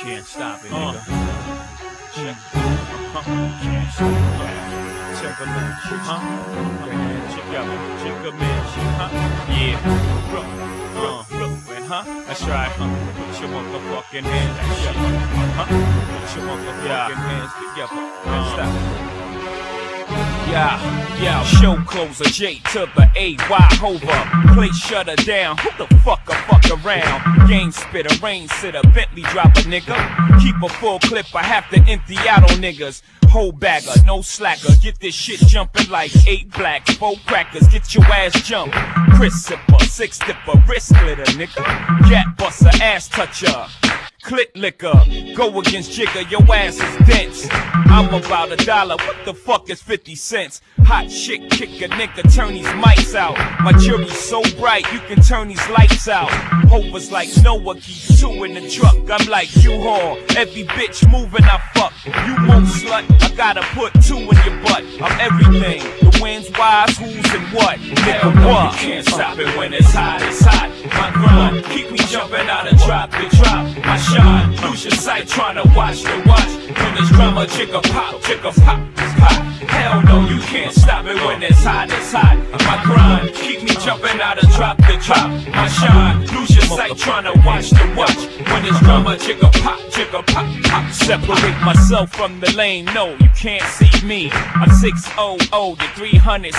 Can't stop it, nigga. Check. Can't stop it. Check a man. Check a man. Yeah. Brooklyn, That's right, Put your motherfucking hands together. Put your motherfucking hands together. Stop. Yeah, show closer, J to the A-Y hover. Place shutter down, who the fuck around? Game spitter, rain sitter, Bentley drop a nigga. Keep a full clip, I have to empty out on niggas. Whole bagger, no slacker, get this shit jumping like 8 blacks, 4 crackers, get your ass jumped. Chris sipper, 6 dipper, wrist glitter, nigga. Gat buster, ass toucher. Clit liquor, go against Jigger, your ass is dense. I'm about $1, what the fuck is 50 cents? Hot shit, kick a nigga, turn these mics out. My jury's so bright, you can turn these lights out. Hover's like Noah, keep 2 in the truck. I'm like U-Haul, every bitch moving I fuck. You won't slut, I gotta put 2 in your butt. I'm everything, the wins, whys, who's, and what. Nigga, what? You can't stop it when it's hot, it's hot. My grind, keep me jumping out of drop to drop. My shine, lose your sight trying to watch the watch. When there's drama, jigger pop, pop. Hell no, you can't stop it when it's hot, it's hot. My grind, keep me jumping out of drop to drop. My shine, lose your sight trying to watch the watch. When there's drama, jigger pop, pop. Separate myself from the lane, no, you can't see me. I'm 600 to 300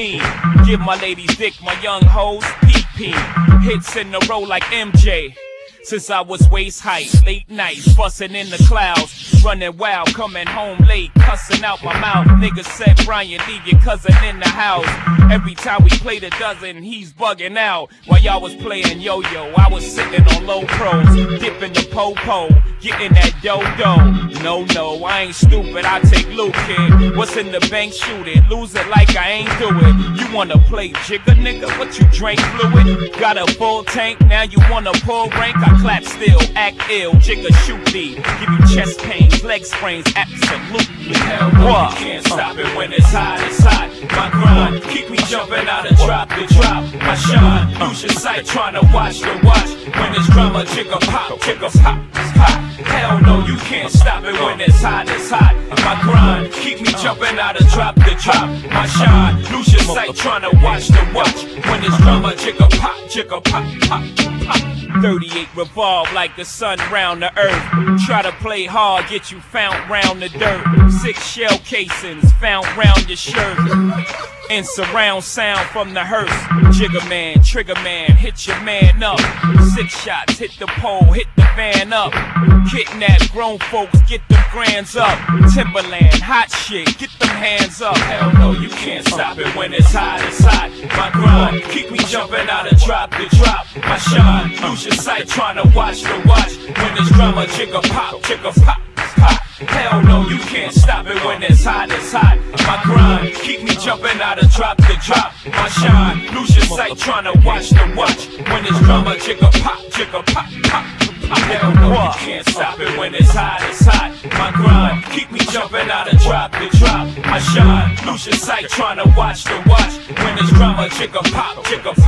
CE. Give my ladies dick, my young hoes PP. Hits in a row like MJ. Since I was waist height, late nights, bustin' in the clouds, running wild, coming home late, cussing out my mouth. Niggas said, Brian, leave your cousin in the house. Every time we played a dozen, he's bugging out. While y'all was playing yo-yo, I was sitting on low pros, dipping the po-po, getting that dodo. No, I ain't stupid, I take loot, kid. What's in the bank, shoot it, lose it like I ain't do it. You wanna play jigger, nigga? What you drink fluid? Got a full tank, now you wanna pull rank? I clap still, act ill, jigger shoot thee. Give you chest pains, leg sprains, absolutely. Hell no, you can't stop it when it's hot, it's hot. My grind, keep me jumping out of drop to drop. My shine, lose your sight trying to watch the watch. When it's drama, jigger pop, pop. Hell no, you can't stop it when it's hot, it's hot. My grind, keep me jumping out of drop to drop. My shine, lose your sight trying to watch the watch. When it's drama, jigger pop. 38 revolve like the sun round the earth. Try to play hard, get you found round the dirt. 6 shell casings found round your shirt. And surround sound from the hearse. Jigger man, trigger man, hit your man up. 6 shots, hit the pole, hit the van up. Kidnap grown folks, get them grands up. Timberland, hot shit, get them hands up. Hell no, you can't stop it when it's hot, it's hot. My grind, keep me jumping out of drop to drop. My shine, lose your sight trying to watch the watch. When there's drama, jigger pop, pop. Hell no, you can't stop it when it's hot, it's hot. My grind, keep me jumping out of drop to drop. My shine, lose your sight trying to watch the watch. When it's drama, jigger pop. Hell no, you can't stop it when it's hot, it's hot. My grind, keep me jumping out of drop to drop. My shine, lose your sight trying to watch the watch. When it's drama, jigger pop.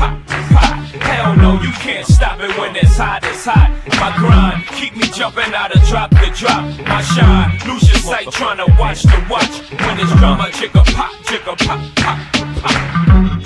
Hell no, you can't stop it when it's hot, it's hot. My grind, keep me jumping out of drop to drop. My shine, lose your sight trying to watch the watch. When it's drama, jigger pop.